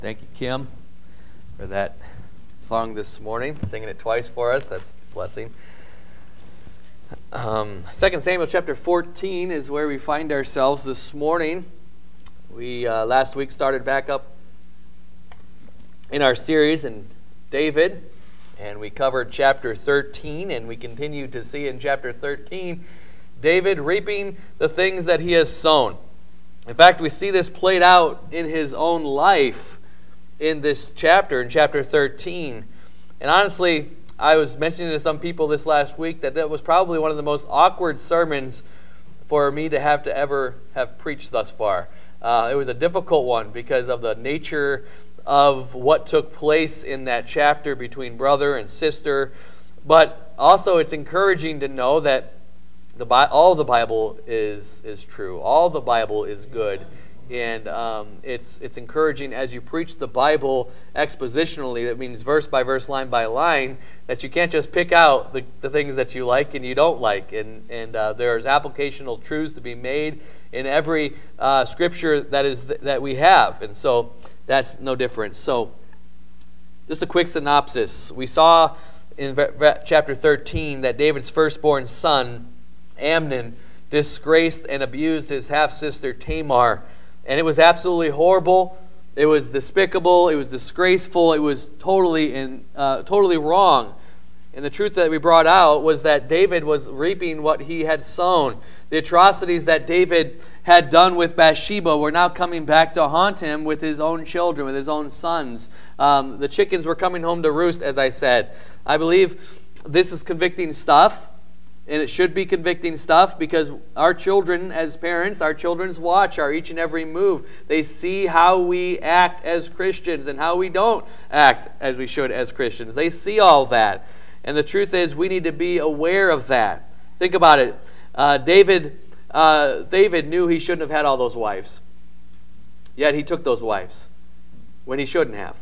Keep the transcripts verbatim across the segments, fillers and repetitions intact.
Thank you, Kim, for that song this morning, singing it twice for us. That's a blessing. Um, Second Samuel chapter fourteen is where we find ourselves this morning. We uh, last week started back up in our series in David, and we covered chapter thirteen, and we continue to see in chapter thirteen David reaping the things that he has sown. In fact, we see this played out in his own life in this chapter, in chapter thirteen. And honestly, I was mentioning to some people this last week that that was probably one of the most awkward sermons for me to have to ever have preached thus far. Uh, it was a difficult one because of the nature of what took place in that chapter between brother and sister. But also it's encouraging to know that the all the Bible is is true. All the Bible is good. And um, it's it's encouraging as you preach the Bible expositionally, that means verse by verse, line by line, that you can't just pick out the, the things that you like and you don't like. And, and uh, there's applicational truths to be made in every uh, scripture that is th- that we have. And so that's no different. So just a quick synopsis. We saw in v- v- chapter thirteen that David's firstborn son, Amnon, disgraced and abused his half-sister Tamar. And it was absolutely horrible. It was despicable. It was disgraceful. It was totally in, uh, totally wrong. And the truth that we brought out was that David was reaping what he had sown. The atrocities that David had done with Bathsheba were now coming back to haunt him with his own children, with his own sons. Um, the chickens were coming home to roost, as I said. I believe this is convicting stuff. And it should be convicting stuff because our children as parents, our children's watch our each and every move. They see how we act as Christians and how we don't act as we should as Christians. They see all that. And the truth is we need to be aware of that. Think about it. Uh, David, uh, David knew he shouldn't have had all those wives. Yet he took those wives when he shouldn't have.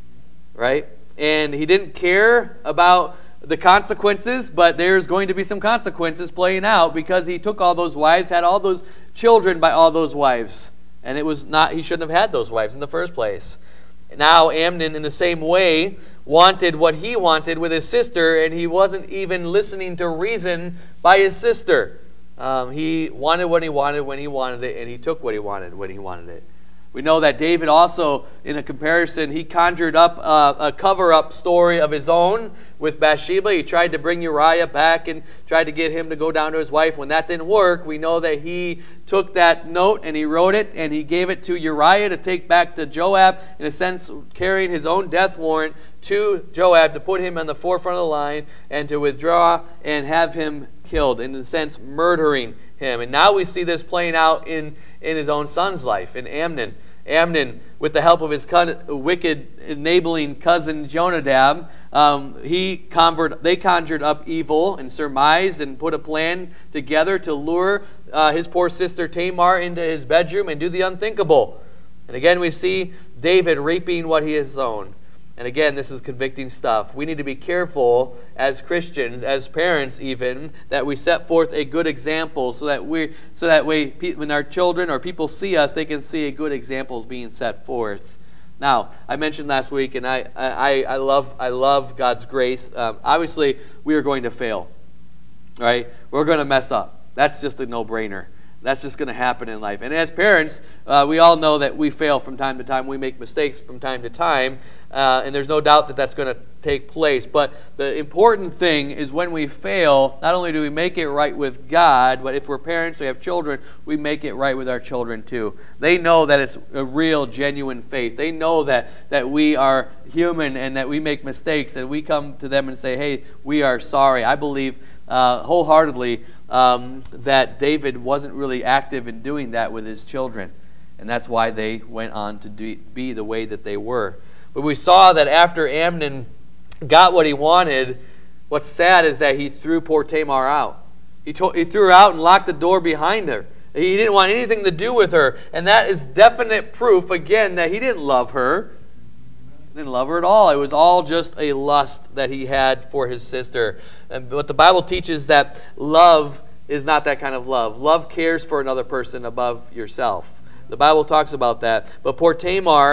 Right? And he didn't care about the consequences, but there's going to be some consequences playing out because he took all those wives, had all those children by all those wives. And it was not, he shouldn't have had those wives in the first place. Now Amnon, in the same way, wanted what he wanted with his sister, and he wasn't even listening to reason by his sister. Um, he wanted what he wanted when he wanted it, and he took what he wanted when he wanted it. We know that David also, in a comparison, he conjured up a, a cover-up story of his own with Bathsheba. He tried to bring Uriah back and tried to get him to go down to his wife. When that didn't work, we know that he took that note and he wrote it and he gave it to Uriah to take back to Joab, in a sense carrying his own death warrant to Joab to put him on the forefront of the line and to withdraw and have him killed, in a sense murdering him. And now we see this playing out in, in his own son's life, in Amnon. Amnon, with the help of his con- wicked, enabling cousin Jonadab, um, he conjured, they conjured up evil and surmised and put a plan together to lure uh, his poor sister Tamar into his bedroom and do the unthinkable. And again, we see David reaping what he has sown. And again, this is convicting stuff. We need to be careful as Christians, as parents even, that we set forth a good example so that we, so that way, when our children or people see us, they can see a good example being set forth. Now, I mentioned last week, and I, I, I love, I love God's grace. Um, obviously, we are going to fail, right? We're going to mess up. That's just a no-brainer. That's just going to happen in life. And as parents, uh, we all know that we fail from time to time. We make mistakes from time to time. Uh, and there's no doubt that that's going to take place. But the important thing is when we fail, not only do we make it right with God, but if we're parents, we have children, we make it right with our children too. They know that it's a real, genuine faith. They know that, that we are human and that we make mistakes. And we come to them and say, hey, we are sorry. I believe uh, wholeheartedly Um, that David wasn't really active in doing that with his children. And that's why they went on to do, be the way that they were. But we saw that after Amnon got what he wanted, what's sad is that he threw poor Tamar out. He, to, he threw her out and locked the door behind her. He didn't want anything to do with her. And that is definite proof, again, that he didn't love her. Didn't love her at all. It was all just a lust that he had for his sister. And what the Bible teaches that love is not that kind of love. Love cares for another person above yourself. The Bible talks about that. But poor Tamar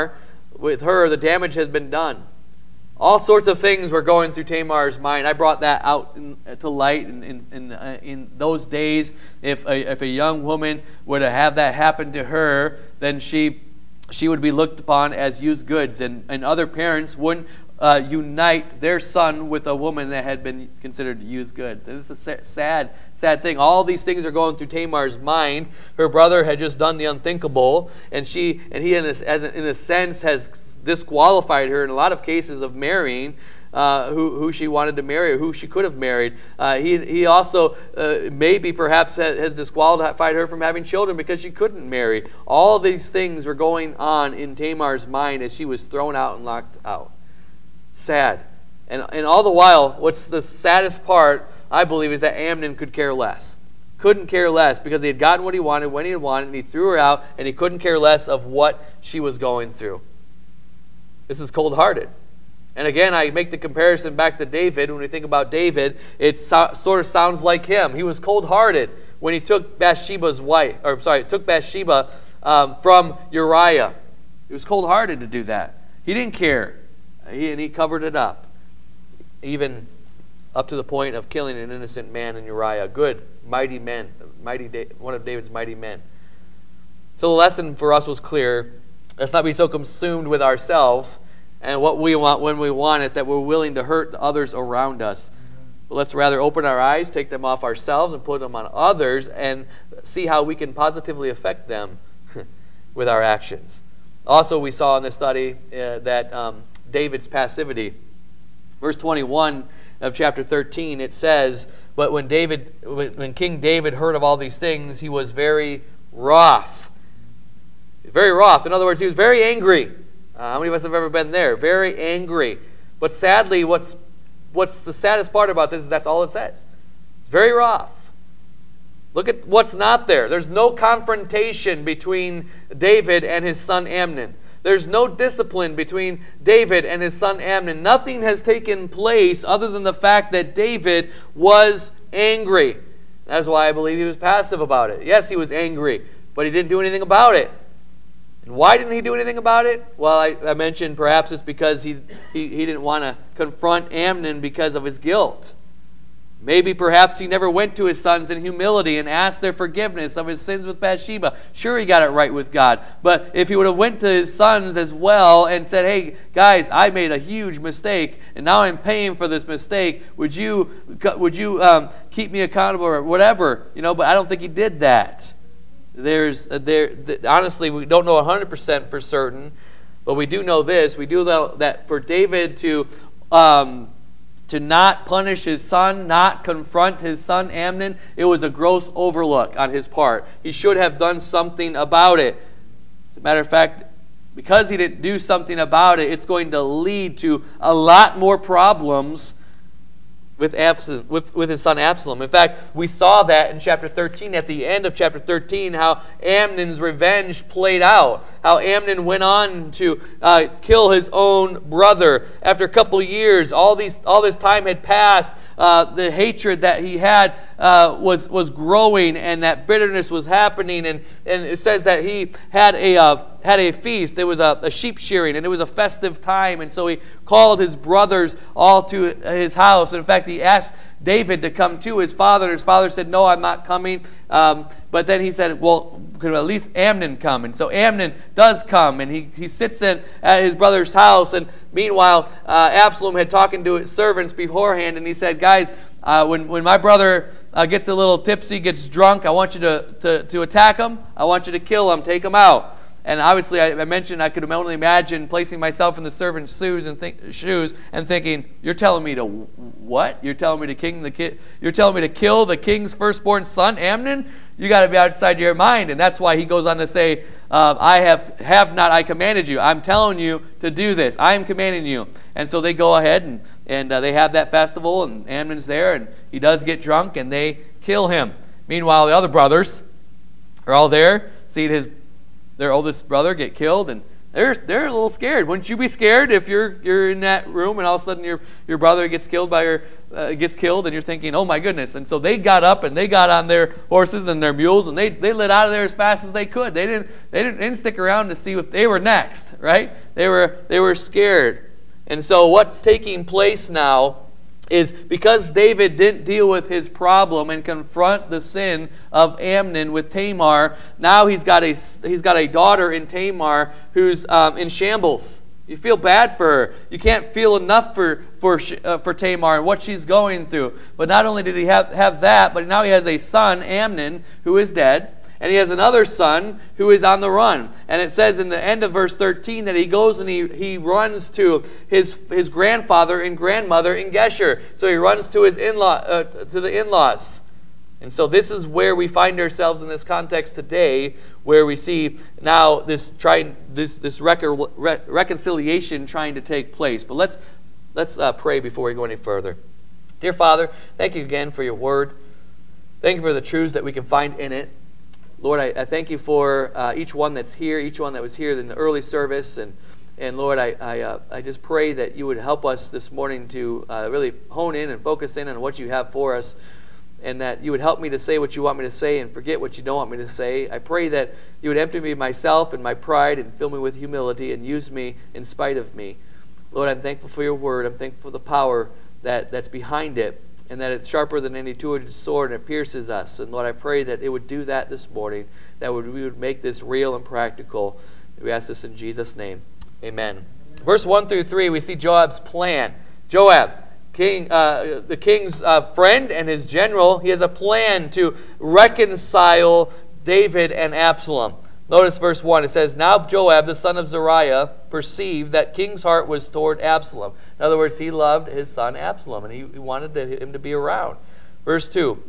with her, the damage has been done. All sorts of things were going through Tamar's mind. I brought that out in, to light in in, in, uh, in those days. If a, if a young woman were to have that happen to her, then she she would be looked upon as used goods, and, and other parents wouldn't uh, unite their son with a woman that had been considered used goods. And it's a sad, sad thing. All these things are going through Tamar's mind. Her brother had just done the unthinkable, and she and he, in a, as a, in a sense, has disqualified her in a lot of cases of marrying uh, who, who she wanted to marry or who she could have married. Uh, he, he also uh, maybe perhaps has, has disqualified her from having children because she couldn't marry. All these things were going on in Tamar's mind as she was thrown out and locked out. Sad. And, and all the while, what's the saddest part, I believe, is that Amnon could care less. Couldn't care less because he had gotten what he wanted when he had wanted, and he threw her out, and he couldn't care less of what she was going through. This is cold-hearted. And again, I make the comparison back to David. When we think about David, it so, sort of sounds like him. He was cold-hearted when he took Bathsheba's wife, or sorry, took Bathsheba um, from Uriah. He was cold-hearted to do that. He didn't care. He, and he covered it up. Even up to the point of killing an innocent man in Uriah. Good, mighty men. mighty one of David's mighty men. So the lesson for us was clear. Let's not be so consumed with ourselves and what we want when we want it that we're willing to hurt others around us. But let's rather open our eyes, take them off ourselves, and put them on others, and see how we can positively affect them with our actions. Also, we saw in this study uh, that um, David's passivity. Verse twenty-one of chapter thirteen, it says, "But when David, when King David heard of all these things, he was very wroth." Very wroth. In other words, he was very angry. Uh, how many of us have ever been there? Very angry. But sadly, what's what's the saddest part about this is that's all it says. It's very wroth. Look at what's not there. There's no confrontation between David and his son Amnon. There's no discipline between David and his son Amnon. Nothing has taken place other than the fact that David was angry. That's why I believe he was passive about it. Yes, he was angry, but he didn't do anything about it. And why didn't he do anything about it? Well, I, I mentioned perhaps it's because he, he, he didn't want to confront Amnon because of his guilt. Maybe perhaps he never went to his sons in humility and asked their forgiveness of his sins with Bathsheba. Sure, he got it right with God. But if he would have went to his sons as well and said, "Hey, guys, I made a huge mistake, and now I'm paying for this mistake. Would you would you um, keep me accountable or whatever?" You know, but I don't think he did that. There's there honestly, we don't know one hundred percent for certain, but we do know this. We do know that for David to um, to not punish his son, not confront his son Amnon, it was a gross overlook on his part. He should have done something about it. As a matter of fact, because he didn't do something about it, it's going to lead to a lot more problems with, Absalom, with, with his son Absalom. In fact, we saw that in chapter thirteen, at the end of chapter thirteen, how Amnon's revenge played out. How Amnon went on to uh, kill his own brother. After a couple years, all these all this time had passed. Uh, the hatred that he had uh, was was growing, and that bitterness was happening. And, and it says that he had a uh, had a feast. It was a, a sheep shearing, and it was a festive time. And so he called his brothers all to his house. In fact, he asked David to come to his father. And his father said, "No, I'm not coming." Um, but then he said, "Well, could at least Amnon come?" And so Amnon does come, and he, he sits in at his brother's house. And meanwhile, uh, Absalom had talking to his servants beforehand, and he said, "Guys, uh, when, when my brother uh, gets a little tipsy, gets drunk, I want you to, to, to attack him. I want you to kill him, take him out." And obviously, I, I mentioned I could only imagine placing myself in the servant's shoes and think, shoes and thinking, "You're telling me to what? You're telling me to king the ki- You're telling me to kill the king's firstborn son, Amnon? You got to be outside your mind." And that's why he goes on to say, uh, "I have have not I commanded you. I'm telling you to do this. I am commanding you." And so they go ahead and and uh, they have that festival, and Amnon's there, and he does get drunk, and they kill him. Meanwhile, the other brothers are all there, seeing his their oldest brother get killed, and They're they're a little scared. Wouldn't you be scared if you're you're in that room and all of a sudden your your brother gets killed by your uh, gets killed and you're thinking, oh my goodness. And so they got up and they got on their horses and their mules and they they lit out of there as fast as they could. They didn't they didn't, they didn't stick around to see if they were next, right? They were they were scared. And so what's taking place now is because David didn't deal with his problem and confront the sin of Amnon with Tamar, now he's got a, he's got a daughter in Tamar who's um, in shambles. You feel bad for her. You can't feel enough for for uh, for Tamar and what she's going through. But not only did he have, have that, but now he has a son, Amnon, who is dead. And he has another son who is on the run. And it says in the end of verse thirteen that he goes and he, he runs to his his grandfather and grandmother in Geshur. So he runs to his in-law uh, to the in-laws. And so this is where we find ourselves in this context today, where we see now this trying this this recon, re, reconciliation trying to take place. But let's let's uh, pray before we go any further. Dear Father, thank you again for your word. Thank you for the truths that we can find in it. Lord, I, I thank you for uh, each one that's here, each one that was here in the early service. And, and Lord, I I, uh, I just pray that you would help us this morning to uh, really hone in and focus in on what you have for us, and that you would help me to say what you want me to say and forget what you don't want me to say. I pray that you would empty me of myself and my pride and fill me with humility and use me in spite of me. Lord, I'm thankful for your word. I'm thankful for the power that, that's behind it, and that it's sharper than any two-edged sword and it pierces us. And Lord, I pray that it would do that this morning, that would, we would make this real and practical. We ask this in Jesus' name. Amen. Verse one through three, we see Joab's plan. Joab, king, uh, the king's uh, friend and his general, he has a plan to reconcile David and Absalom. Notice verse one, it says, Now Joab, the son of Zeruiah, perceived that king's heart was toward Absalom. In other words, he loved his son Absalom, and he, he wanted to, him to be around. Verse two,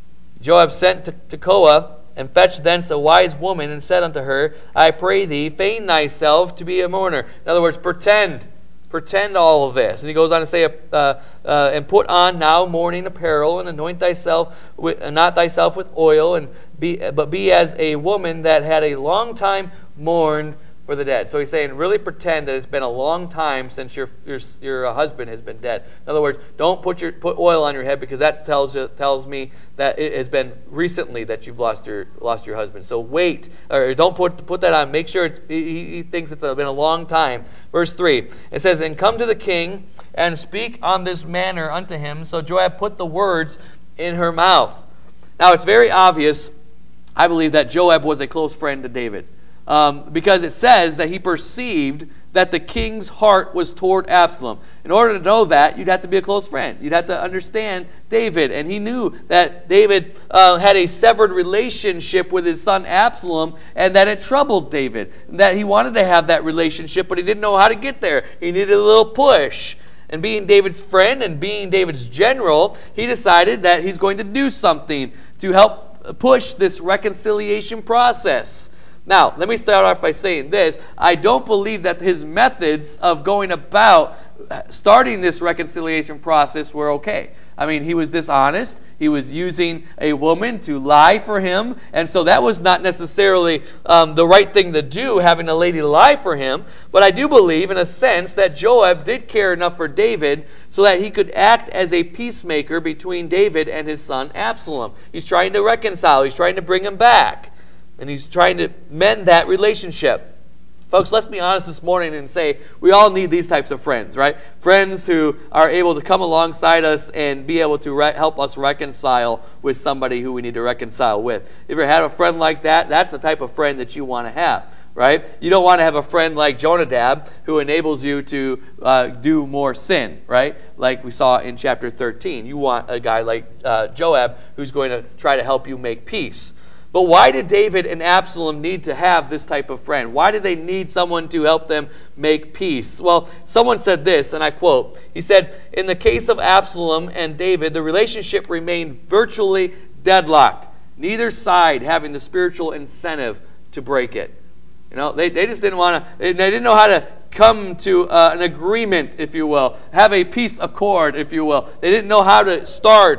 Joab sent to Tekoa, and fetched thence a wise woman, and said unto her, I pray thee, feign thyself to be a mourner. In other words, pretend. Pretend all of this. And he goes on to say, uh, uh, and put on now mourning apparel, and anoint thyself with, uh, not thyself with oil, and be, but be as a woman that had a long time mourned for the dead. So he's saying, really pretend that it's been a long time since your your, your husband has been dead. In other words, don't put your put oil on your head, because that tells you, tells me that it has been recently that you've lost your lost your husband. So wait, or don't put put that on. Make sure it's he, he thinks it's been a long time. Verse three, it says, and come to the king and speak on this manner unto him. So Joab put the words in her mouth. Now it's very obvious, I believe, that Joab was a close friend to David. Um, because it says that he perceived that the king's heart was toward Absalom. In order to know that, you'd have to be a close friend. You'd have to understand David. And he knew that David uh, had a severed relationship with his son Absalom, and that it troubled David. That he wanted to have that relationship, but he didn't know how to get there. He needed a little push. And being David's friend and being David's general, he decided that he's going to do something to help push this reconciliation process. Now, let me start off by saying this. I don't believe that his methods of going about starting this reconciliation process were okay. I mean, he was dishonest. He was using a woman to lie for him. And so that was not necessarily um, the right thing to do, having a lady lie for him. But I do believe, in a sense, that Joab did care enough for David so that he could act as a peacemaker between David and his son Absalom. He's trying to reconcile. He's trying to bring him back. And he's trying to mend that relationship. Folks, let's be honest this morning and say we all need these types of friends, right? Friends who are able to come alongside us and be able to re- help us reconcile with somebody who we need to reconcile with. If you ever had a friend like that, that's the type of friend that you want to have, right? You don't want to have a friend like Jonadab who enables you to uh, do more sin, right? Like we saw in chapter thirteen. You want a guy like uh, Joab who's going to try to help you make peace. But why did David and Absalom need to have this type of friend? Why did they need someone to help them make peace? Well, someone said this, and I quote, he said, in the case of Absalom and David, the relationship remained virtually deadlocked, neither side having the spiritual incentive to break it. You know, they, they just didn't want to, they, they didn't know how to come to uh, an agreement, if you will, have a peace accord, if you will. They didn't know how to start.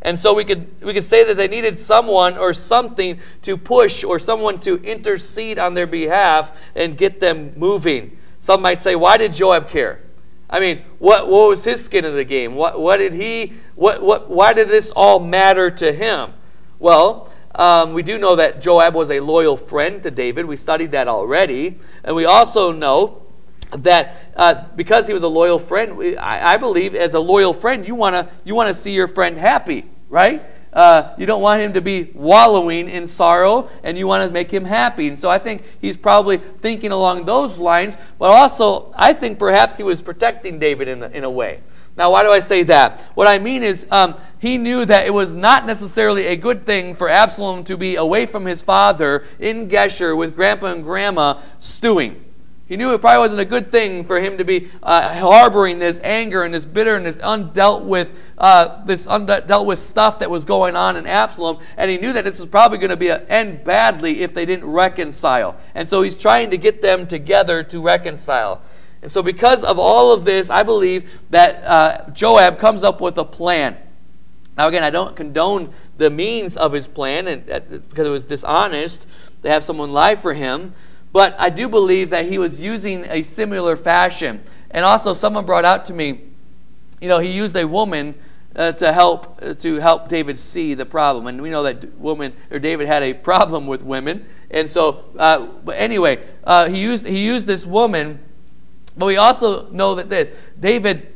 And so we could we could say that they needed someone or something to push or someone to intercede on their behalf and get them moving. Some might say, why did Joab care? I mean, what what was his skin in the game? What what did he what what why did this all matter to him? Well, um, we do know that Joab was a loyal friend to David. We studied that already, and we also know that uh, because he was a loyal friend, we, I, I believe as a loyal friend, you wanna you wanna see your friend happy, right? Uh, you don't want him to be wallowing in sorrow, and you want to make him happy. And so I think he's probably thinking along those lines, but also I think perhaps he was protecting David in a, in a way. Now, why do I say that? What I mean is um, he knew that it was not necessarily a good thing for Absalom to be away from his father in Geshur with grandpa and grandma stewing. He knew it probably wasn't a good thing for him to be uh, harboring this anger and this bitterness, undealt with uh, this undealt with stuff that was going on in Absalom, and he knew that this was probably going to be a, end badly if they didn't reconcile. And so he's trying to get them together to reconcile. And so because of all of this, I believe that uh, Joab comes up with a plan. Now again, I don't condone the means of his plan, and uh, because it was dishonest to have someone lie for him. But I do believe that he was using a similar fashion. And also someone brought out to me, you know, he used a woman uh, to help uh, to help David see the problem. And we know that woman or David had a problem with women. And so, uh, but anyway, uh, he used he used this woman. But we also know that this David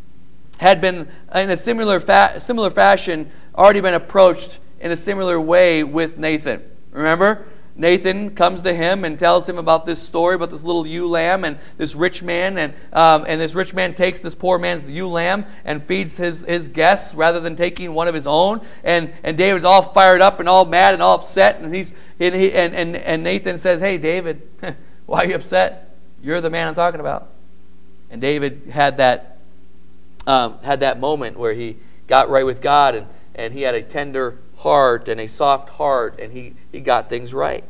had been in a similar fa- similar fashion already been approached in a similar way with Nathan. Remember? Nathan comes to him and tells him about this story about this little ewe lamb and this rich man, and um, and this rich man takes this poor man's ewe lamb and feeds his, his guests rather than taking one of his own. And and David's all fired up and all mad and all upset, and he's and he and, and, and Nathan says, "Hey David, why are you upset? You're the man I'm talking about." And David had that um, had that moment where he got right with God, and, and he had a tender heart and a soft heart, and he, he got things right.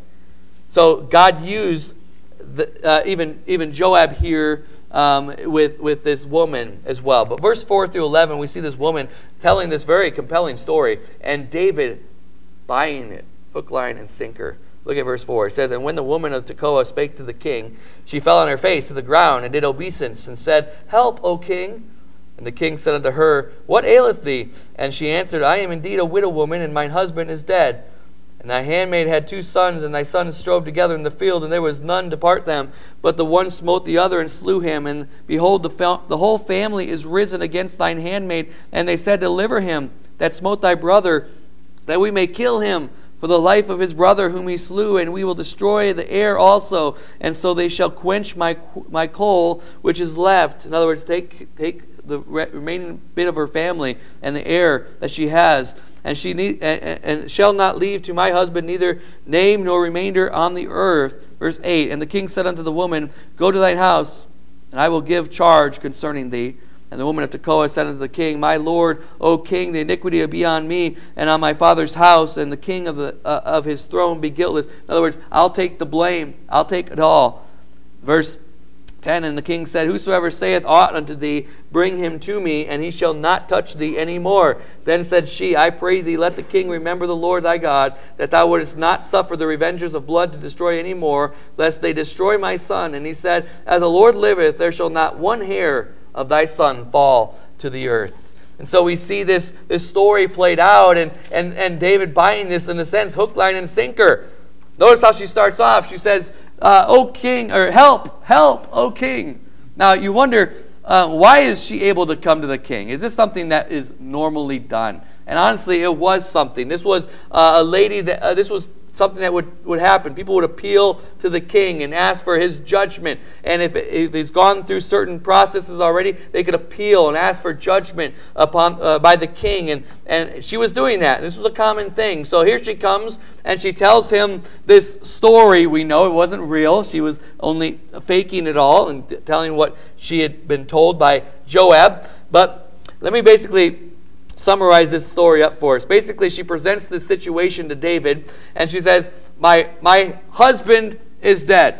So God used the, uh, even even Joab here um, with with this woman as well. But verse four through eleven, we see this woman telling this very compelling story, and David buying it, hook, line, and sinker. Look at verse four. It says, "And when the woman of Tekoa spake to the king, she fell on her face to the ground and did obeisance, and said, Help, O king. And the king said unto her, What aileth thee? And she answered, I am indeed a widow woman, and mine husband is dead. And thy handmaid had two sons, and thy sons strove together in the field, and there was none to part them. But the one smote the other and slew him. And behold, the, fa- the whole family is risen against thine handmaid. And they said, Deliver him that smote thy brother, that we may kill him for the life of his brother whom he slew, and we will destroy the heir also. And so they shall quench my my coal which is left." In other words, take take the remaining bit of her family and the heir that she has, and she need, and, and shall not leave to my husband neither name nor remainder on the earth. Verse eight, "And the king said unto the woman, Go to thine house, and I will give charge concerning thee. And the woman of Tekoa said unto the king, My lord, O king, the iniquity be on me and on my father's house, and the king of the uh, of his throne be guiltless." In other words, I'll take the blame. I'll take it all. Verse ten, "And the king said, Whosoever saith aught unto thee, bring him to me, and he shall not touch thee any more. Then said she, I pray thee, let the king remember the Lord thy God, that thou wouldest not suffer the revengers of blood to destroy any more, lest they destroy my son. And he said, As the Lord liveth, there shall not one hair of thy son fall to the earth." And so we see this, this story played out, and, and, and David buying this in a sense, hook, line, and sinker. Notice how she starts off. She says, uh, "O king," or "Help, help, O king." Now you wonder, uh, why is she able to come to the king? Is this something that is normally done? And honestly, it was something. This was uh, a lady that uh, this was something that would, would happen. People would appeal to the king and ask for his judgment. And if, if he's gone through certain processes already, they could appeal and ask for judgment upon uh, by the king. And, and she was doing that. This was a common thing. So here she comes, and she tells him this story. We know it wasn't real. She was only faking it all and telling what she had been told by Joab. But let me basically summarize this story up for us. Basically, she presents this situation to David, and she says, my my husband is dead.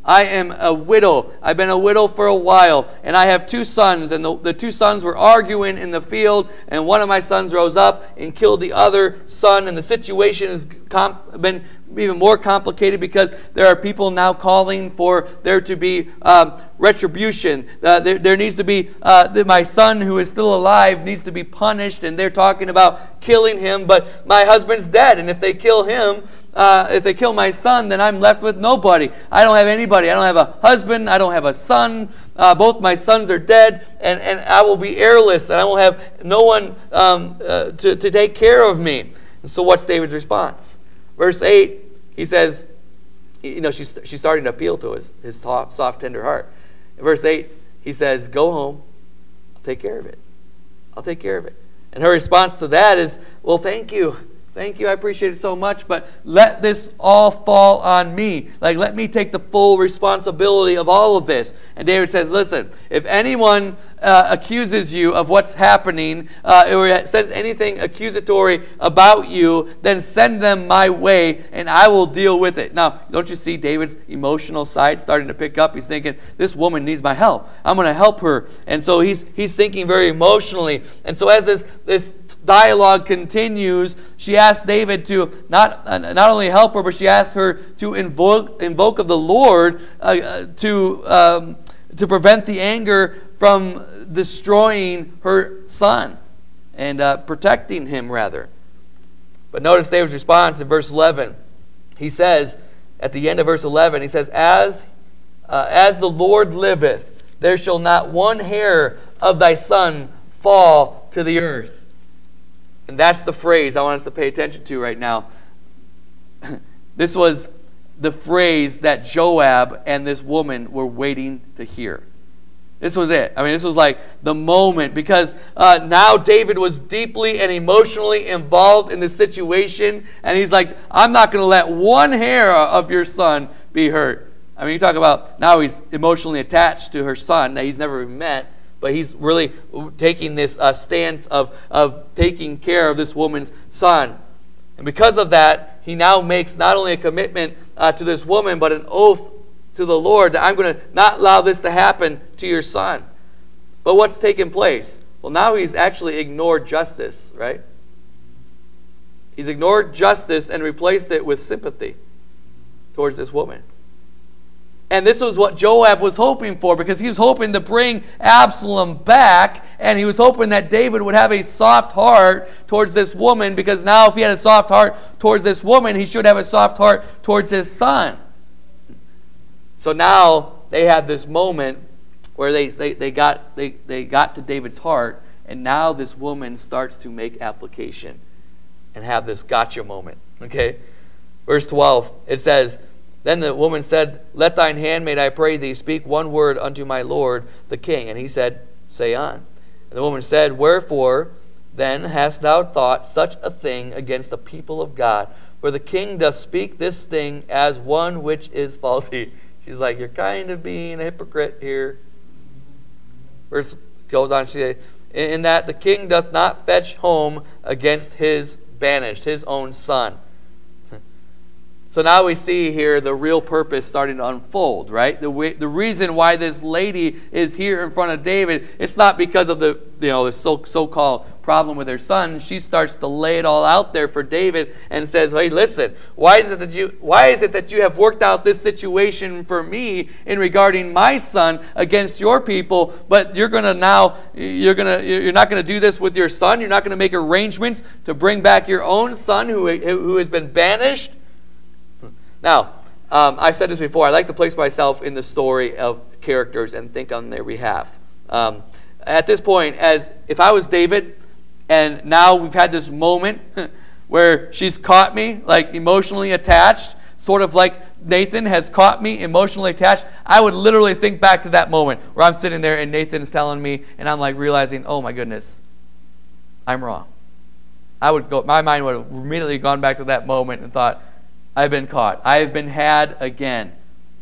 I am a widow. I've been a widow for a while, and I have two sons, and the, the two sons were arguing in the field, and one of my sons rose up and killed the other son, and the situation has comp- been even more complicated because there are people now calling for there to be um, retribution. Uh, there, there needs to be, uh, the, my son who is still alive needs to be punished, and they're talking about killing him, but my husband's dead, and if they kill him, Uh, if they kill my son, then I'm left with nobody. I don't have anybody. I don't have a husband. I don't have a son. Uh, both my sons are dead, and, and I will be heirless, and I will have no one um, uh, to, to take care of me. And so what's David's response? Verse eight, he says, you know, she's, she's starting to appeal to his, his soft, tender heart. In verse eight, he says, go home. I'll take care of it. I'll take care of it. And her response to that is, well, thank you. Thank you, I appreciate it so much, but let this all fall on me. Like, let me take the full responsibility of all of this. And David says, listen, if anyone uh, accuses you of what's happening, uh, or says anything accusatory about you, then send them my way, and I will deal with it. Now, don't you see David's emotional side starting to pick up? He's thinking, this woman needs my help. I'm going to help her. And so he's he's thinking very emotionally. And so as this this dialogue continues, she asks David to not uh, not only help her, but she asks her to invoke invoke of the Lord uh, to um, to prevent the anger from destroying her son and uh, protecting him rather. But notice David's response in verse eleven. He says at the end of verse eleven, he says, "As uh, as the Lord liveth, there shall not one hair of thy son fall to the earth." And that's the phrase I want us to pay attention to right now. This was the phrase that Joab and this woman were waiting to hear. This was it. I mean, this was like the moment, because uh, now David was deeply and emotionally involved in the situation, and he's like, I'm not going to let one hair of your son be hurt. I mean, you talk about now he's emotionally attached to her son that he's never even met, but he's really taking this uh, stance of, of taking care of this woman's son. And because of that, he now makes not only a commitment uh, to this woman, but an oath to the Lord that I'm going to not allow this to happen to your son. But what's taken place? Well, now he's actually ignored justice, right? He's ignored justice and replaced it with sympathy towards this woman. And this was what Joab was hoping for, because he was hoping to bring Absalom back, and he was hoping that David would have a soft heart towards this woman, because now if he had a soft heart towards this woman, he should have a soft heart towards his son. So now they had this moment where they, they, they, got, they, they got to David's heart, and now this woman starts to make application and have this gotcha moment. Okay? Verse twelve, it says, Then the woman said, Let thine handmaid, I pray thee, speak one word unto my lord the king. And he said, Say on. And the woman said, Wherefore then hast thou thought such a thing against the people of God? For the king doth speak this thing as one which is faulty. She's like, you're kind of being a hypocrite here. Verse goes on, she says, In that the king doth not fetch home against his banished, his own son. So now we see here the real purpose starting to unfold, right? The way, the reason why this lady is here in front of David, it's not because of the you know the so, so-called problem with her son. She starts to lay it all out there for David and says, "Hey, listen, why is it that you why is it that you have worked out this situation for me in regarding my son against your people, but you're going to now you're going to you're not going to do this with your son. You're not going to make arrangements to bring back your own son who who has been banished." Now, um, I've said this before. I like to place myself in the story of characters and think on their behalf. Um, at this point, as if I was David, and now we've had this moment where she's caught me, like emotionally attached, sort of like Nathan has caught me emotionally attached, I would literally think back to that moment where I'm sitting there and Nathan's telling me, and I'm like realizing, oh my goodness, I'm wrong. I would go. My mind would have immediately gone back to that moment and thought, I've been caught. I've been had again.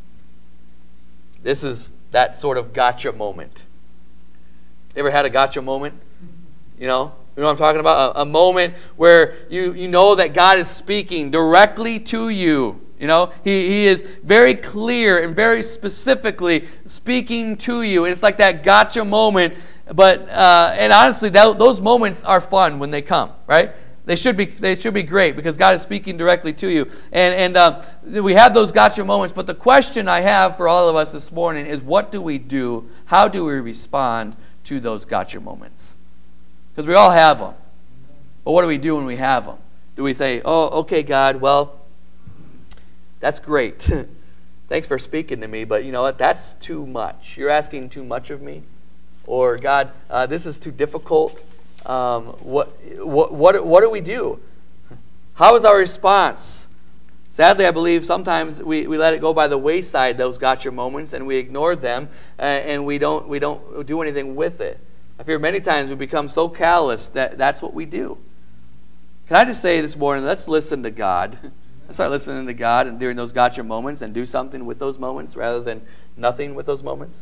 This is that sort of gotcha moment. Ever had a gotcha moment? You know? You know what I'm talking about? A, a moment where you, you know that God is speaking directly to you. You know, he, he is very clear and very specifically speaking to you. And it's like that gotcha moment. But, uh, and honestly, that, those moments are fun when they come, right? They should be they should be great because God is speaking directly to you. And, and uh, we have those gotcha moments. But the question I have for all of us this morning is, what do we do? How do we respond to those gotcha moments? Because we all have them. But what do we do when we have them? Do we say, oh, okay, God, well, that's great. Thanks for speaking to me, but you know what? That's too much. You're asking too much of me. Or, God, uh, this is too difficult. Um, what, what, what, what do we do? How is our response? Sadly, I believe sometimes we, we let it go by the wayside, those gotcha moments, and we ignore them, uh, and we don't, we don't do anything with it. I fear many times we become so callous that that's what we do. Can I just say this morning, let's listen to God. Let's start listening to God and during those gotcha moments and do something with those moments rather than nothing with those moments.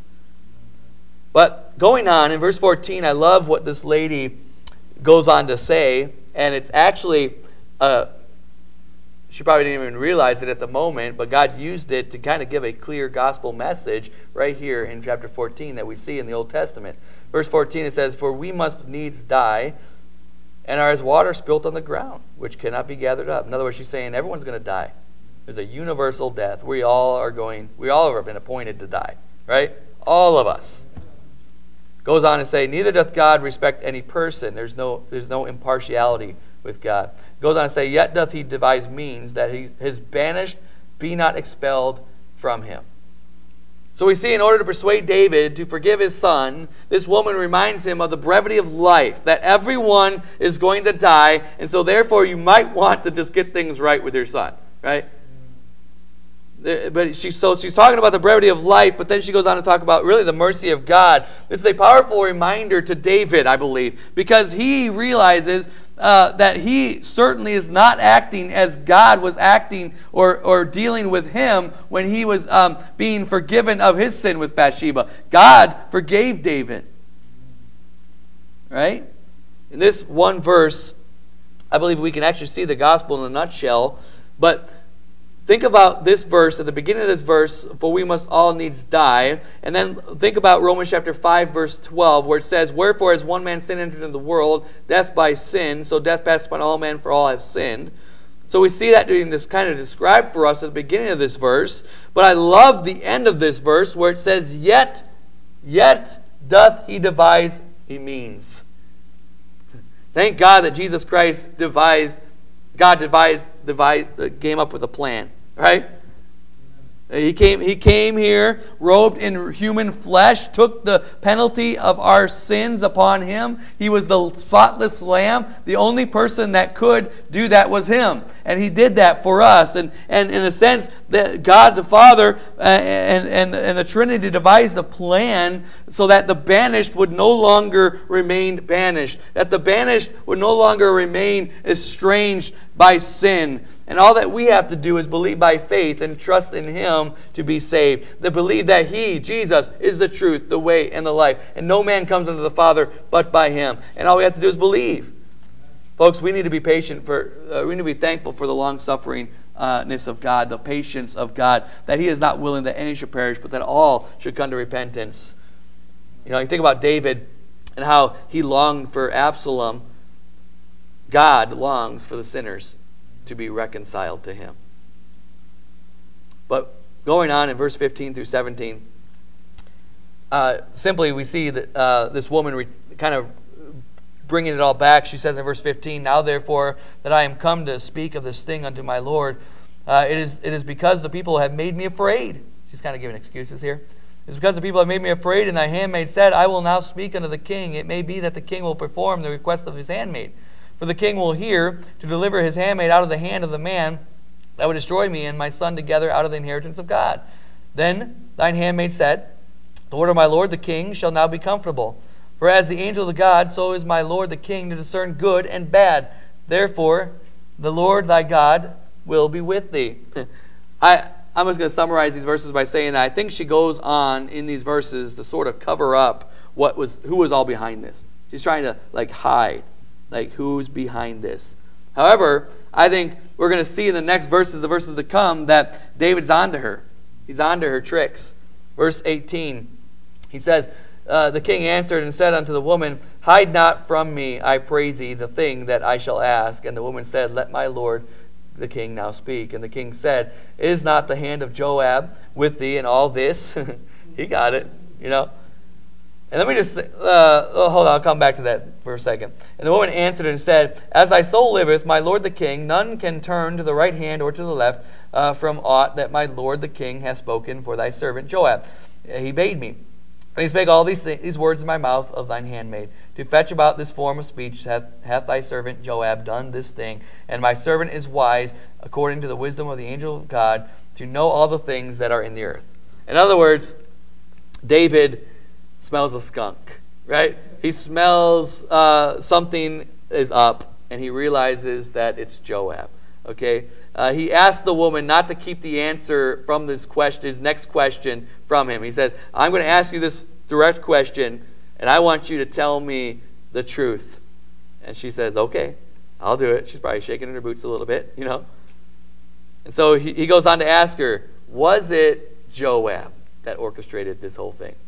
But going on, in verse fourteen, I love what this lady goes on to say, and it's actually, uh, she probably didn't even realize it at the moment, but God used it to kind of give a clear gospel message right here in chapter fourteen that we see in the Old Testament. Verse fourteen, it says, "For we must needs die, and are as water spilt on the ground, which cannot be gathered up." In other words, she's saying everyone's going to die. There's a universal death. We all are going, we all have been appointed to die, right? All of us. Goes on to say, "Neither doth God respect any person." There's no, there's no impartiality with God. Goes on to say, "Yet doth he devise means that he, his banished be not expelled from him." So we see in order to persuade David to forgive his son, this woman reminds him of the brevity of life, that everyone is going to die, and so therefore you might want to just get things right with your son, right? But she, so she's talking about the brevity of life, but then she goes on to talk about really the mercy of God. This is a powerful reminder to David, I believe, because he realizes uh, that he certainly is not acting as God was acting or, or dealing with him when he was um, being forgiven of his sin with Bathsheba. God forgave David. Right? In this one verse, I believe we can actually see the gospel in a nutshell, but think about this verse, at the beginning of this verse, "For we must all needs die." And then think about Romans chapter five, verse twelve, where it says, "Wherefore as one man sin entered into the world, death by sin, so death passed upon all men, for all have sinned." So we see that being this kind of described for us at the beginning of this verse. But I love the end of this verse where it says, Yet, yet doth he devise a means. Thank God that Jesus Christ devised, God devised, devised, came up with a plan. Right? He came, he came here, robed in human flesh, took the penalty of our sins upon him. He was the spotless lamb. The only person that could do that was him. And he did that for us. And, and in a sense, that God the Father uh, and, and, and the Trinity devised a plan so that the banished would no longer remain banished. That the banished would no longer remain estranged by sin. And all that we have to do is believe by faith and trust in him to be saved. To believe that he, Jesus, is the truth, the way, and the life. And no man comes unto the Father but by him. And all we have to do is believe. Folks, we need to be patient for, uh, we need to be thankful for the long-sufferingness of God, the patience of God, that he is not willing that any should perish, but that all should come to repentance. You know, you think about David and how he longed for Absalom. God longs for the sinners to be reconciled to him. But going on in verse fifteen through seventeen, uh, simply we see that uh, this woman re- kind of bringing it all back. She says in verse fifteen, "Now therefore that I am come to speak of this thing unto my Lord, uh, it is it is because the people have made me afraid." She's kind of giving excuses here. "It's because the people have made me afraid, and thy handmaid said, I will now speak unto the king. It may be that the king will perform the request of his handmaid. For the king will hear to deliver his handmaid out of the hand of the man that would destroy me and my son together out of the inheritance of God. Then thine handmaid said, The word of my lord the king shall now be comfortable. For as the angel of the God, so is my lord the king to discern good and bad. Therefore, the Lord thy God will be with thee." I, I'm just going to summarize these verses by saying that I think she goes on in these verses to sort of cover up what was who was all behind this. She's trying to like hide. Like, who's behind this? However, I think we're going to see in the next verses, the verses to come, that David's onto her. He's onto her tricks. Verse eighteen, he says, uh, the king answered and said unto the woman, hide not from me, I pray thee, the thing that I shall ask. And the woman said, let my lord the king now speak. And the king said, is not the hand of Joab with thee in all this? He got it, you know. And let me just, uh, oh, hold on, I'll come back to that for a second. And the woman answered and said, as thy soul liveth, my lord the king, none can turn to the right hand or to the left uh, from aught that my lord the king hath spoken for thy servant Joab. He bade me. And he spake all these th- these words in my mouth of thine handmaid. To fetch about this form of speech hath, hath thy servant Joab done this thing. And my servant is wise, according to the wisdom of the angel of God, to know all the things that are in the earth. In other words, David smells a skunk, right? He smells uh, something is up, and he realizes that it's Joab. Okay, uh, he asked the woman not to keep the answer from this question, his next question, from him. He says, I'm going to ask you this direct question, and I want you to tell me the truth. And she says, okay, I'll do it. She's probably shaking in her boots a little bit, you know. And so he, he goes on to ask her, was it Joab that orchestrated this whole thing?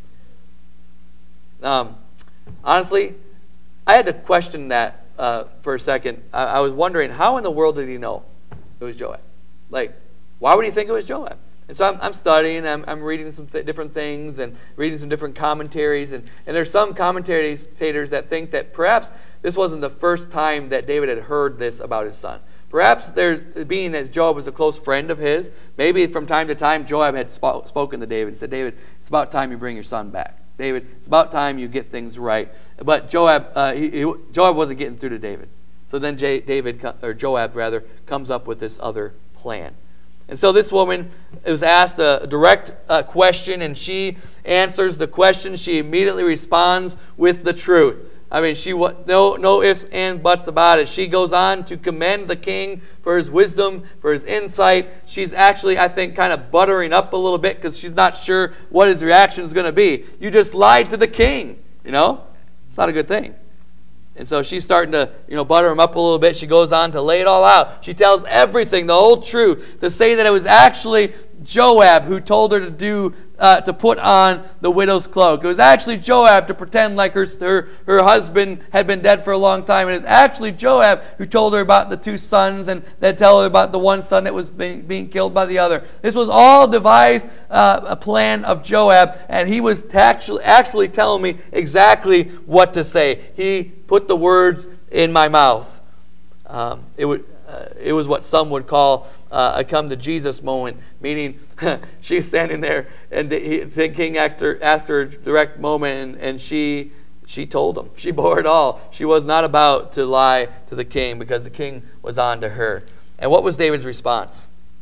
Um, honestly, I had to question that uh, for a second. I, I was wondering, how in the world did he know it was Joab? Like, why would he think it was Joab? And so I'm, I'm studying, I'm, I'm reading some th- different things and reading some different commentaries. And, and there's some commentators that think that perhaps this wasn't the first time that David had heard this about his son. Perhaps there's, being as Joab was a close friend of his, maybe from time to time Joab had sp- spoken to David and said, David, it's about time you bring your son back. David, it's about time you get things right. But Joab, uh, he, he, Joab wasn't getting through to David. So then J, David, or Joab rather, comes up with this other plan. And so this woman was asked a direct uh, question, and she answers the question. She immediately responds with the truth. I mean, she no no ifs and buts about it. She goes on to commend the king for his wisdom, for his insight. She's actually, I think, kind of buttering up a little bit because she's not sure what his reaction is going to be. You just lied to the king, you know? It's not a good thing. And so she's starting to, you know, butter him up a little bit. She goes on to lay it all out. She tells everything, the whole truth, to say that it was actually Joab who told her to do, uh, to put on the widow's cloak. It was actually Joab to pretend like her, her, her husband had been dead for a long time. And it's actually Joab who told her about the two sons and then tell her about the one son that was being, being killed by the other. This was all devised uh, a plan of Joab, and he was actually, actually telling me exactly what to say. He put the words in my mouth. Um, it would. Uh, it was what some would call uh, a come to Jesus moment, meaning she's standing there and the, the king actor asked her a direct moment, and, and she she told him. She bore it all. She was not about to lie to the king because the king was on to her. And what was David's response?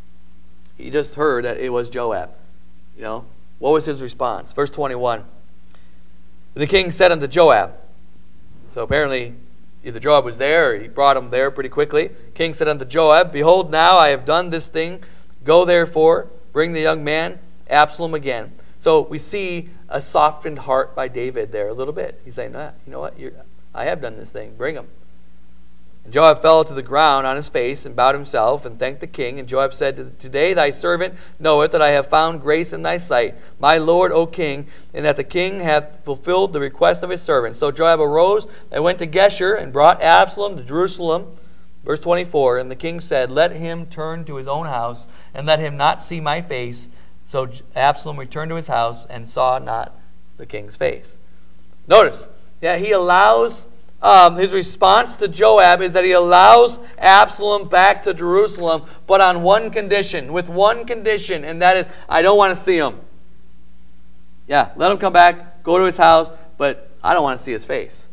He just heard that it was Joab. You know, what was his response? Verse twenty-one. The king said unto Joab. So apparently, either Joab was there or he brought him there pretty quickly. King said unto Joab, behold, now I have done this thing. Go therefore, bring the young man Absalom again. So we see a softened heart by David there a little bit. He's saying, nah, you know what? You're, I have done this thing. Bring him. And Joab fell to the ground on his face and bowed himself and thanked the king. And Joab said, today thy servant knoweth that I have found grace in thy sight, my lord, O king, and that the king hath fulfilled the request of his servant. So Joab arose and went to Geshur and brought Absalom to Jerusalem. Verse twenty-four, and the king said, let him turn to his own house and let him not see my face. So Absalom returned to his house and saw not the king's face. Notice, yeah, he allows... Um, his response to Joab is that he allows Absalom back to Jerusalem, but on one condition, with one condition, and that is, I don't want to see him. Yeah, let him come back, go to his house, but I don't want to see his face.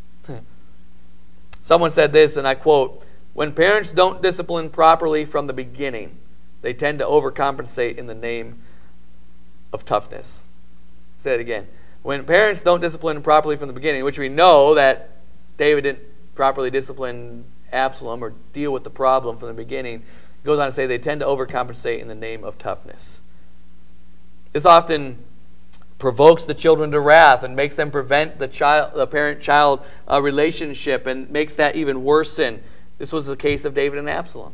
Someone said this, and I quote, when parents don't discipline properly from the beginning, they tend to overcompensate in the name of toughness. Say it again. When parents don't discipline properly from the beginning, which we know that David didn't properly discipline Absalom or deal with the problem from the beginning. He goes on to say they tend to overcompensate in the name of toughness. This often provokes the children to wrath and makes them prevent the child, the parent-child uh, relationship, and makes that even worsen. This was the case of David and Absalom.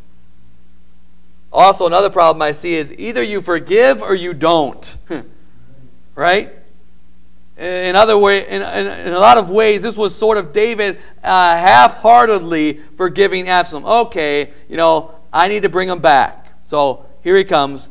Also, another problem I see is either you forgive or you don't. Right? In other way, in, in, in a lot of ways, this was sort of David uh, half-heartedly forgiving Absalom. Okay, you know, I need to bring him back. So here he comes,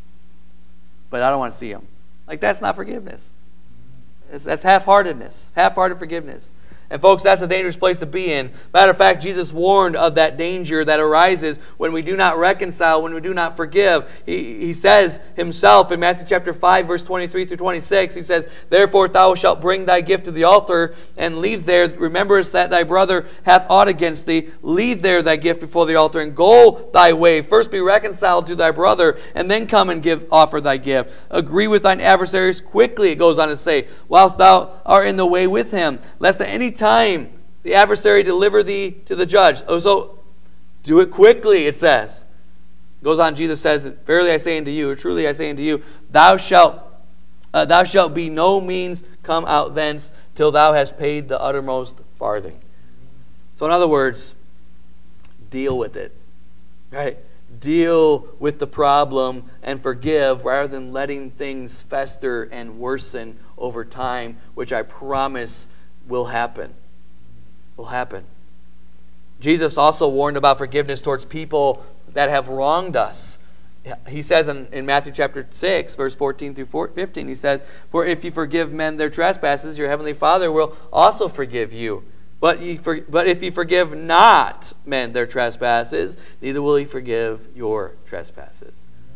but I don't want to see him. Like, that's not forgiveness. It's, that's half-heartedness, half-hearted forgiveness. And folks, that's a dangerous place to be in. Matter of fact, Jesus warned of that danger that arises when we do not reconcile, when we do not forgive. He, he says himself in Matthew chapter five, verse twenty-three through twenty-six, he says, "Therefore thou shalt bring thy gift to the altar, and leave there, rememberest that thy brother hath aught against thee. Leave there thy gift before the altar, and go thy way. First be reconciled to thy brother, and then come and give offer thy gift. Agree with thine adversaries quickly," it goes on to say, "whilst thou art in the way with him, lest at any time the adversary deliver thee to the judge." Oh, so do it quickly, it says. It goes on, Jesus says, "Verily I say unto you, or truly I say unto you, thou shalt uh, thou shalt be no means come out thence till thou hast paid the uttermost farthing." So in other words, deal with it. Right? Deal with the problem and forgive rather than letting things fester and worsen over time, which I promise will happen. Will happen. Jesus also warned about forgiveness towards people that have wronged us. He says in, in Matthew chapter six, verse fourteen through fifteen, he says, "For if you forgive men their trespasses, your heavenly Father will also forgive you. But, ye for, but if you forgive not men their trespasses, neither will he forgive your trespasses."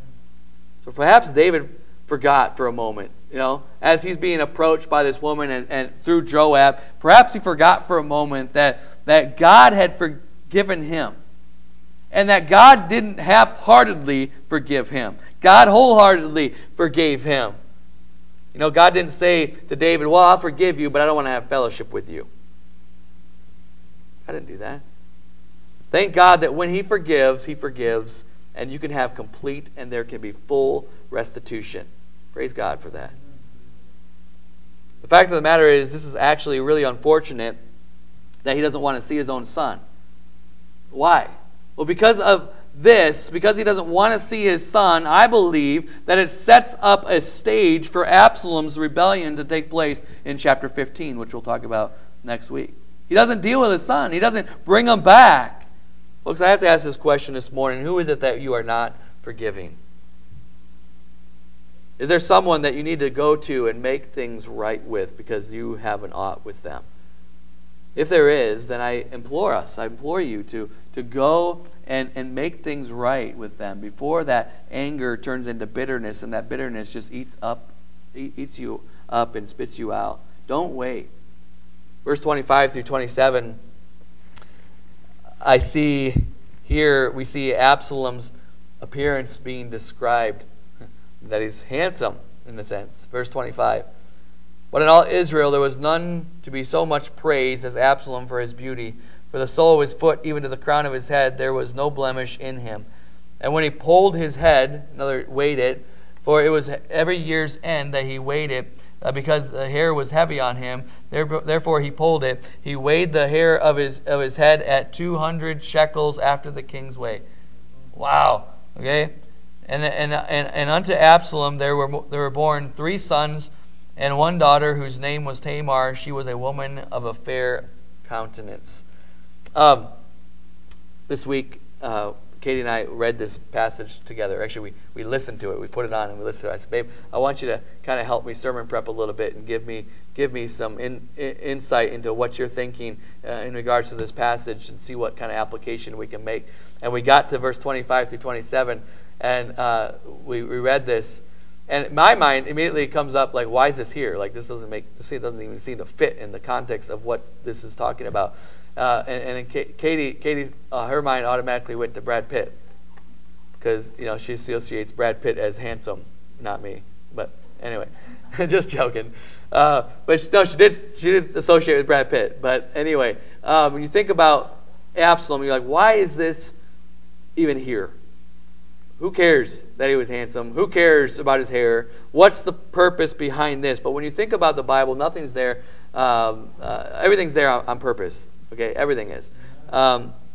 So perhaps David forgot for a moment, you know, as he's being approached by this woman and, and through Joab, perhaps he forgot for a moment that, that God had forgiven him. And that God didn't half-heartedly forgive him. God wholeheartedly forgave him. You know, God didn't say to David, "Well, I'll forgive you, but I don't want to have fellowship with you." I didn't do that. Thank God that when he forgives, he forgives, and you can have complete and there can be full restitution. Praise God for that. The fact of the matter is, this is actually really unfortunate that he doesn't want to see his own son. Why? Well, because of this, because he doesn't want to see his son, I believe that it sets up a stage for Absalom's rebellion to take place in chapter fifteen, which we'll talk about next week. He doesn't deal with his son. He doesn't bring him back. Folks, I have to ask this question this morning. Who is it that you are not forgiving? Is there someone that you need to go to and make things right with because you have an ought with them? If there is, then I implore us, I implore you to, to go and, and make things right with them before that anger turns into bitterness and that bitterness just eats up, eats you up and spits you out. Don't wait. Verse twenty-five through twenty-seven, I see here, we see Absalom's appearance being described, that he's handsome in a sense. Verse twenty-five, "But in all Israel there was none to be so much praised as Absalom for his beauty. For the sole of his foot, even to the crown of his head, there was no blemish in him. And when he polled his head," another weighed it, "for it was every year's end that he weighed it, Uh, because the hair was heavy on him, therefore he pulled it. He weighed the hair of his of his head at two hundred shekels after the king's weight." Wow. Okay, and and and and unto Absalom there were there were born three sons and one daughter whose name was Tamar. She was a woman of a fair countenance. Um, this week, uh, Katie and I read this passage together. Actually, we, we listened to it. We put it on and we listened to it. I said, "Babe, I want you to kind of help me sermon prep a little bit and give me give me some in, in, insight into what you're thinking uh, in regards to this passage and see what kind of application we can make." And we got to verse twenty-five through twenty-seven, and uh, we, we read this. And in my mind, immediately comes up like, why is this here? Like, this doesn't make this doesn't even seem to fit in the context of what this is talking about. Uh, and and Katie, Katie, uh, her mind automatically went to Brad Pitt because you know she associates Brad Pitt as handsome, not me. But anyway, just joking. Uh, but she, no, she did she did associate with Brad Pitt. But anyway, um, when you think about Absalom, you're like, why is this even here? Who cares that he was handsome? Who cares about his hair? What's the purpose behind this? But when you think about the Bible, nothing's there. Um, uh, everything's there on, on purpose. Okay, everything is. Um,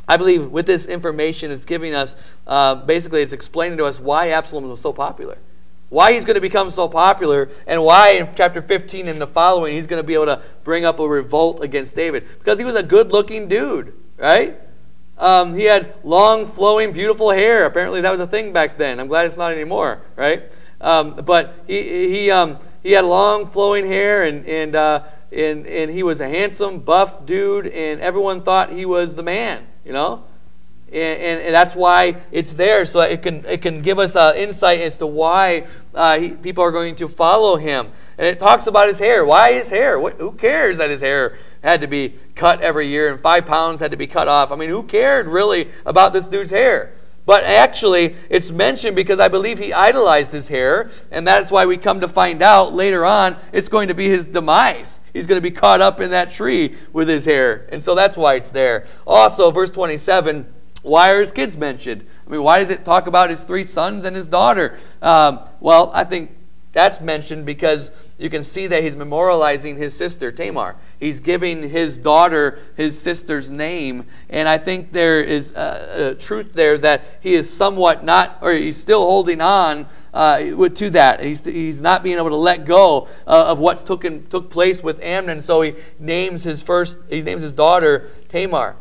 I believe with this information, it's giving us, uh, basically it's explaining to us why Absalom was so popular. Why he's going to become so popular, and why in chapter fifteen and the following, he's going to be able to bring up a revolt against David. Because he was a good-looking dude, right? Um, he had long, flowing, beautiful hair. Apparently that was a thing back then. I'm glad it's not anymore, right? Um, but he he um, he had long, flowing hair, and and, uh, and and he was a handsome, buff dude, and everyone thought he was the man, you know? And, and, and that's why it's there, so it can it can give us uh, insight as to why uh, he, people are going to follow him. And it talks about his hair. Why his hair? What, who cares that his hair had to be cut every year and five pounds had to be cut off? I mean, who cared really about this dude's hair? But actually, it's mentioned because I believe he idolized his hair, and that's why we come to find out later on it's going to be his demise. He's going to be caught up in that tree with his hair. And so that's why it's there. Also, verse twenty-seven, why are his kids mentioned? I mean, why does it talk about his three sons and his daughter? Um, well, I think that's mentioned because you can see that he's memorializing his sister, Tamar. He's giving his daughter his sister's name. And I think there is a, a truth there that he is somewhat not, or he's still holding on uh, to that. He's, he's not being able to let go uh, of what took, in, took place with Amnon. So he names his first, he names his daughter Tamar.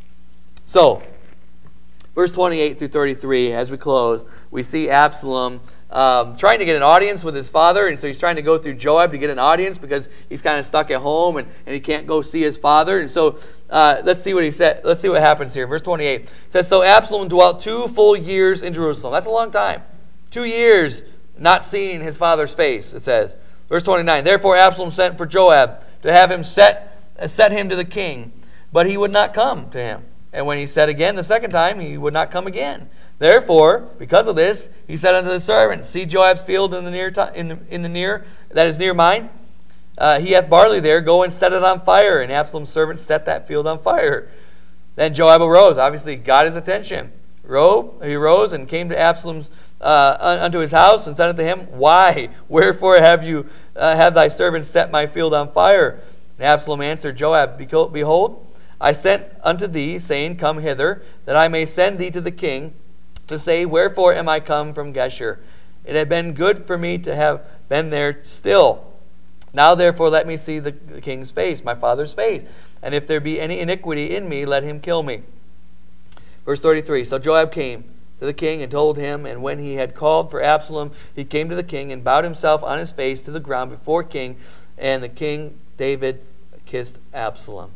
So, verse twenty-eight through thirty-three, as we close, we see Absalom um, trying to get an audience with his father, and so he's trying to go through Joab to get an audience because he's kind of stuck at home and, and he can't go see his father. And so uh, let's see what he said. Let's see what happens here. Verse twenty-eight says, "So Absalom dwelt two full years in Jerusalem." That's a long time. Two years not seeing his father's face. It says, verse twenty-nine. "Therefore Absalom sent for Joab to have him set uh, set him to the king, but he would not come to him. And when he said again the second time, he would not come again. Therefore, because of this, he said unto the servants, See Joab's field in the near t- in the in the near that is near mine. Uh, he hath barley there. Go and set it on fire. And Absalom's servants set that field on fire. Then Joab arose. Obviously, got his attention. He rose and came to Absalom's uh, unto his house and said unto him, Why? Wherefore have you uh, have thy servants set my field on fire? And Absalom answered Joab, Behold, I sent unto thee, saying, Come hither, that I may send thee to the king, to say, Wherefore am I come from Geshur? It had been good for me to have been there still. Now therefore let me see the, the king's face, my father's face. And if there be any iniquity in me, let him kill me." Verse thirty-three, "So Joab came to the king and told him, and when he had called for Absalom, he came to the king and bowed himself on his face to the ground before king, and the king David kissed Absalom."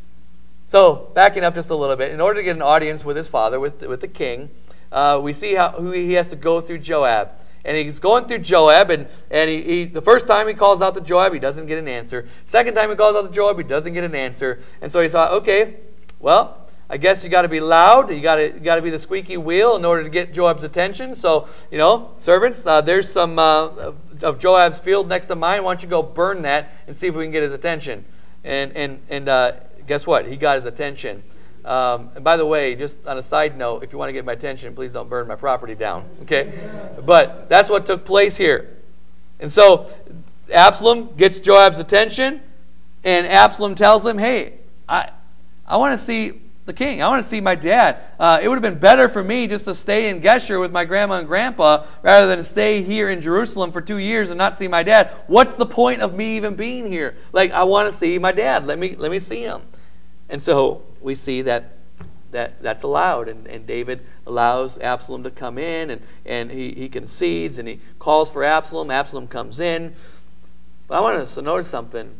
So, backing up just a little bit, in order to get an audience with his father, with, with the king, uh, we see how who he has to go through Joab. And he's going through Joab, and, and he, he the first time he calls out to Joab, he doesn't get an answer. Second time he calls out to Joab, he doesn't get an answer. And so he thought, okay, well, I guess you got to be loud. You got to you got to be the squeaky wheel in order to get Joab's attention. So, you know, servants, uh, there's some uh, of Joab's field next to mine. Why don't you go burn that and see if we can get his attention? And, and, and, uh, guess what? He got his attention. Um, and by the way, just on a side note, if you want to get my attention, please don't burn my property down. Okay? But that's what took place here. And so Absalom gets Joab's attention, and Absalom tells him, hey, I I want to see the king. I want to see my dad. Uh, it would have been better for me just to stay in Geshur with my grandma and grandpa rather than to stay here in Jerusalem for two years and not see my dad. What's the point of me even being here? Like, I want to see my dad. Let me let me see him. And so we see that that that's allowed. And, and David allows Absalom to come in, and, and he, he concedes, and he calls for Absalom. Absalom comes in. But I want us to notice something.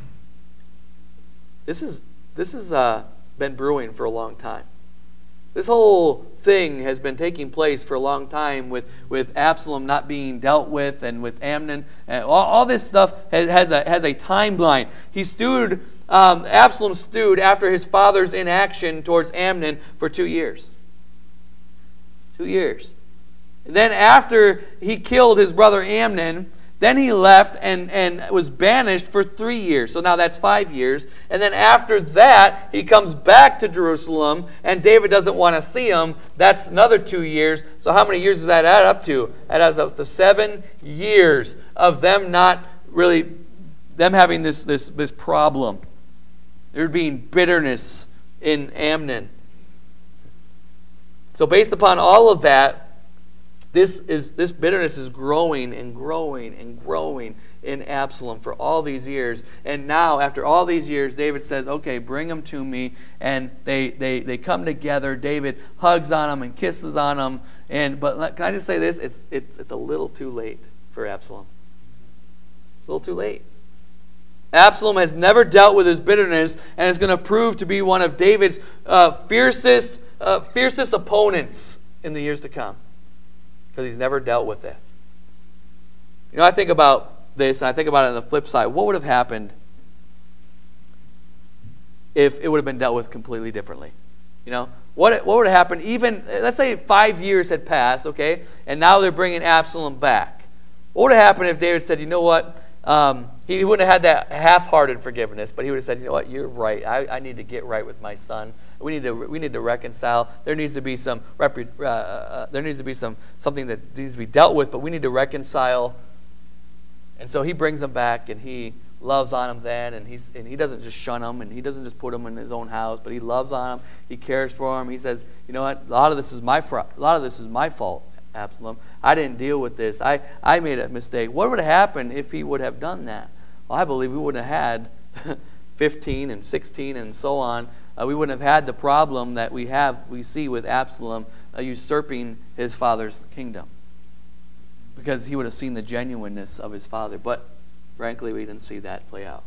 This is this is uh been brewing for a long time. This whole thing has been taking place for a long time with, with Absalom not being dealt with, and with Amnon. And all, all this stuff has, has a has a timeline. He stewed, um, Absalom stewed after his father's inaction towards Amnon for two years. Two years. And then after he killed his brother Amnon, then he left and, and was banished for three years. So now that's five years. And then after that, he comes back to Jerusalem, and David doesn't want to see him. That's another two years. So how many years does that add up to? That adds up to seven years of them not really, them having this, this, this problem. There being bitterness in Amnon. So based upon all of that, this is this bitterness is growing and growing and growing in Absalom for all these years. And now, after all these years, David says, okay, bring them to me. And they, they, they come together. David hugs on them and kisses on them. And, but can I just say this? It's, it's, it's a little too late for Absalom. It's a little too late. Absalom has never dealt with his bitterness and is going to prove to be one of David's uh, fiercest, uh, fiercest opponents in the years to come. Because he's never dealt with it. You know, I think about this, and I think about it on the flip side. What would have happened if it would have been dealt with completely differently? You know, what what would have happened? Even let's say five years had passed, okay, and now they're bringing Absalom back. What would have happened if David said, "You know what?" Um, he, he wouldn't have had that half-hearted forgiveness, but he would have said, "You know what? You're right. I, I need to get right with my son. We need to we need to reconcile. There needs to be some repu- uh, uh, there needs to be some something that needs to be dealt with, but we need to reconcile." And so he brings them back, and he loves on them then, and he's and he doesn't just shun them, and he doesn't just put them in his own house, but he loves on them. He cares for them. He says, "You know what? A lot of this is my fr- a lot of this is my fault, Absalom. I didn't deal with this. I, I made a mistake." What would have happened if he would have done that? Well, I believe we wouldn't have had fifteen and sixteen and so on. Uh, we wouldn't have had the problem that we have we see with Absalom uh, usurping his father's kingdom. Because he would have seen the genuineness of his father. But, frankly, we didn't see that play out.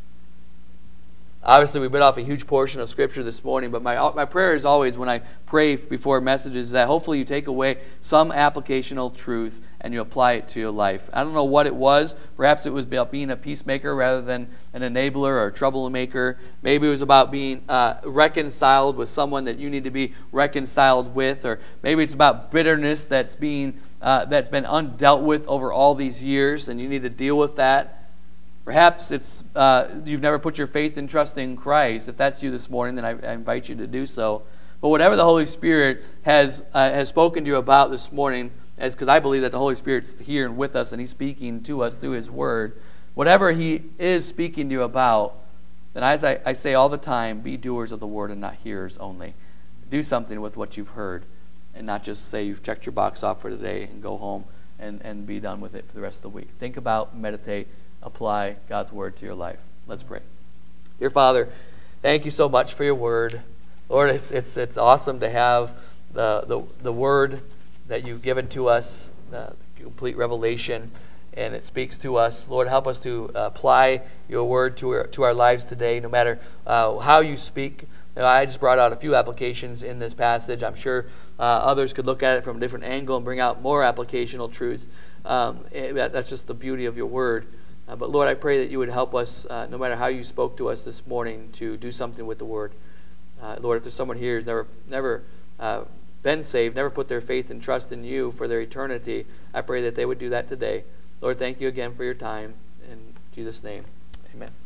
Obviously, we bit off a huge portion of Scripture this morning, but my my prayer is always when I pray before messages that hopefully you take away some applicational truth and you apply it to your life. I don't know what it was. Perhaps it was about being a peacemaker rather than an enabler or a troublemaker. Maybe it was about being uh, reconciled with someone that you need to be reconciled with, or maybe it's about bitterness that's being uh, that's been undealt with over all these years, and you need to deal with that. Perhaps it's uh, you've never put your faith and trust in Christ. If that's you this morning, then I, I invite you to do so. But whatever the Holy Spirit has uh, has spoken to you about this morning, as because I believe that the Holy Spirit's here and with us, and He's speaking to us through His Word. Whatever He is speaking to you about, then as I, I say all the time, be doers of the Word and not hearers only. Do something with what you've heard, and not just say you've checked your box off for today and go home and, and be done with it for the rest of the week. Think about, meditate, apply God's Word to your life. Let's pray. Dear Father, thank you so much for your Word. Lord, it's it's it's awesome to have the the, the Word that you've given to us, the complete revelation, and it speaks to us. Lord, help us to apply your Word to our, to our lives today, no matter uh, how you speak. You know, I just brought out a few applications in this passage. I'm sure uh, others could look at it from a different angle and bring out more applicational truth. Um, it, that's just the beauty of your Word. Uh, but Lord, I pray that you would help us, uh, no matter how you spoke to us this morning, to do something with the Word. Uh, Lord, if there's someone here who's never, never uh, been saved, never put their faith and trust in you for their eternity, I pray that they would do that today. Lord, thank you again for your time. In Jesus' name, amen.